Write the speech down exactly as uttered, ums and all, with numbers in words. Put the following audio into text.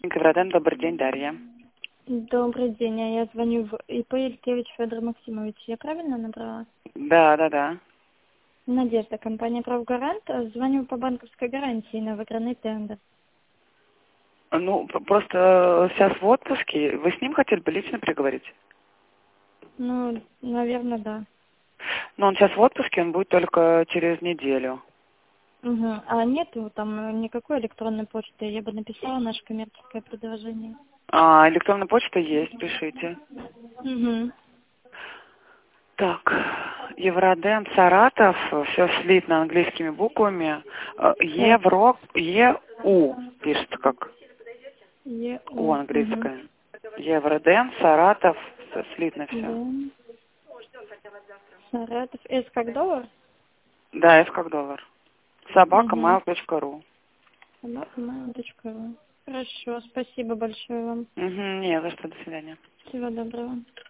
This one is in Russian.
Евродем, добрый день, Дарья. Добрый день, а я звоню в ИП Илькевич Федор Максимович. Я правильно набрала? Да, да, да. Надежда, компания «Правгарант». Звоню по банковской гарантии на выигранный тендер. Ну, п- просто сейчас в отпуске. Вы с ним хотели бы лично переговорить? Ну, наверное, да. Но он сейчас в отпуске, он будет только через неделю. Угу. А нету там никакой электронной почты? Я бы написала наше коммерческое предложение. А, электронная почта есть, пишите. Угу. Так, Евродем, Саратов, все слитно английскими буквами. Э, Э, Евро, Е-У пишется как У ЕУ. Угу. английская. Евродем, Саратов, всё слитно все. Дэн. Саратов. С как доллар? Да, F как доллар. Собака Угу. mail точка ру. Собака.ру. Хорошо, спасибо большое вам. Угу, не за что, до свидания. Всего доброго.